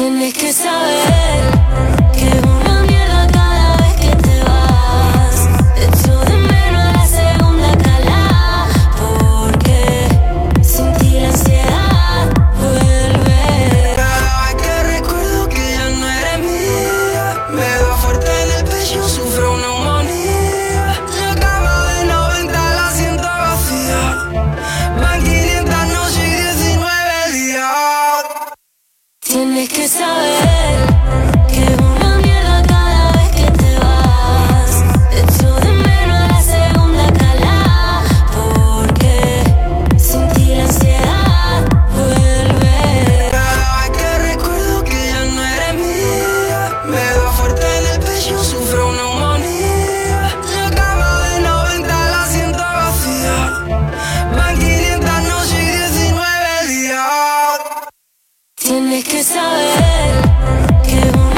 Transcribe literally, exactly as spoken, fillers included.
Tienes que saber que es una mierda cada vez que te vas. Te echo de menos a la segunda cala, porque sin ti la ansiedad vuelve. Cada vez que recuerdo que ya no eres mía, me da fuerte en el pecho, sufro una neumonía. La cama de noventa la siento vacía, van quinientas noches y diecinueve días. Tienes que saber que es una mierda cada vez que te vas. Te echo de menos a la segunda cala, porque sin ti la ansiedad vuelve. Cada vez que recuerdo que ya no eres mía, me da fuerte en el pecho, sufro una neumonía. La cama de noventa la siento vacía, van quinientas noches y diecinueve días. Tienes que saber que es una